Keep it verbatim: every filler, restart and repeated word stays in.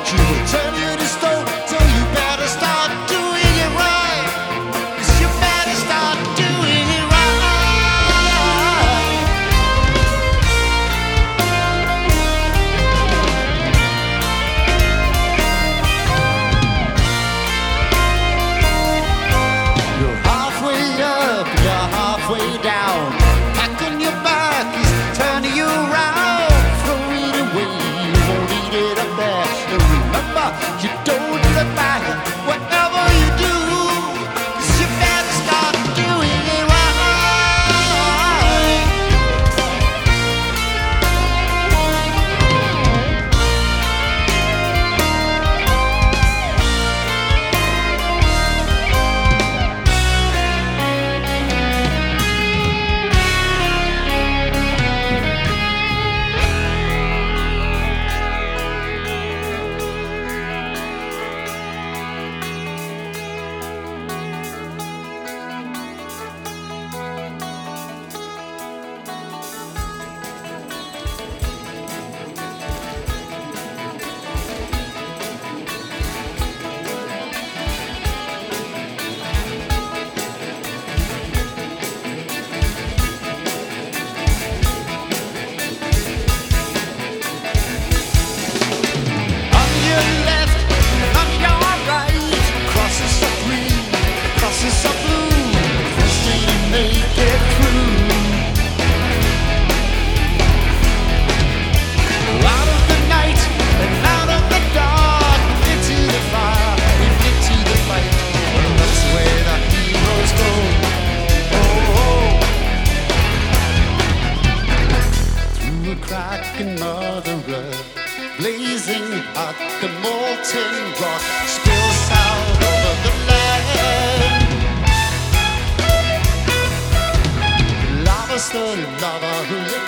She will turn you to stone, so you better start doing it right. 'Cause you better start doing it right. You're halfway up, you're halfway down. Packing your bag is turning you around. Throw it away, you won't need it up there. And remember, you don't look back. Whatever you do, 'cause you better start doing it right. On your left and on your right, crosses of green, crosses of blue. First thing you make it through. Out of the night and out of the dark, into the fire and into the fight. Well, that's where the heroes go. Oh, oh. Through a crack in Mother Earth, blazing hot, the molten rock spills out over the land. Lava's the lava who